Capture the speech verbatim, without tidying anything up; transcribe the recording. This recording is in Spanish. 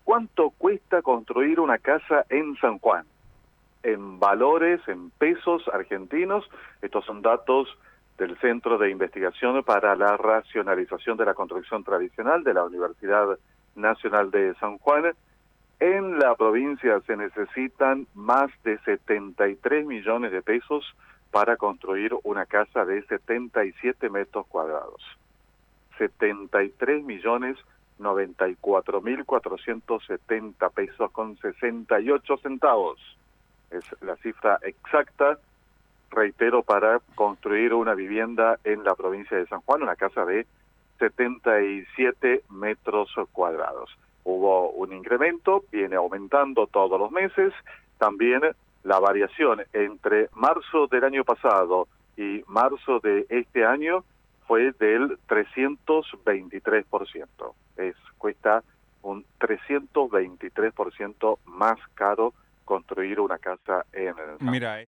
¿Cuánto cuesta construir una casa en San Juan? En valores, en pesos argentinos, estos son datos del Centro de Investigación para la Racionalización de la Construcción Tradicional de la Universidad Nacional de San Juan. En la provincia se necesitan más de setenta y tres millones de pesos para construir una casa de setenta y siete metros cuadrados. setenta y tres millones noventa y cuatro mil cuatrocientos setenta pesos con sesenta y ocho centavos. Es la cifra exacta, reitero, para construir una vivienda en la provincia de San Juan, una casa de setenta y siete metros cuadrados. Hubo un incremento, viene aumentando todos los meses. También la variación entre marzo del año pasado y marzo de este año fue del trescientos veintitrés por ciento. Es, cuesta un trescientos veintitrés por ciento más caro construir una casa en San Juan. Mira,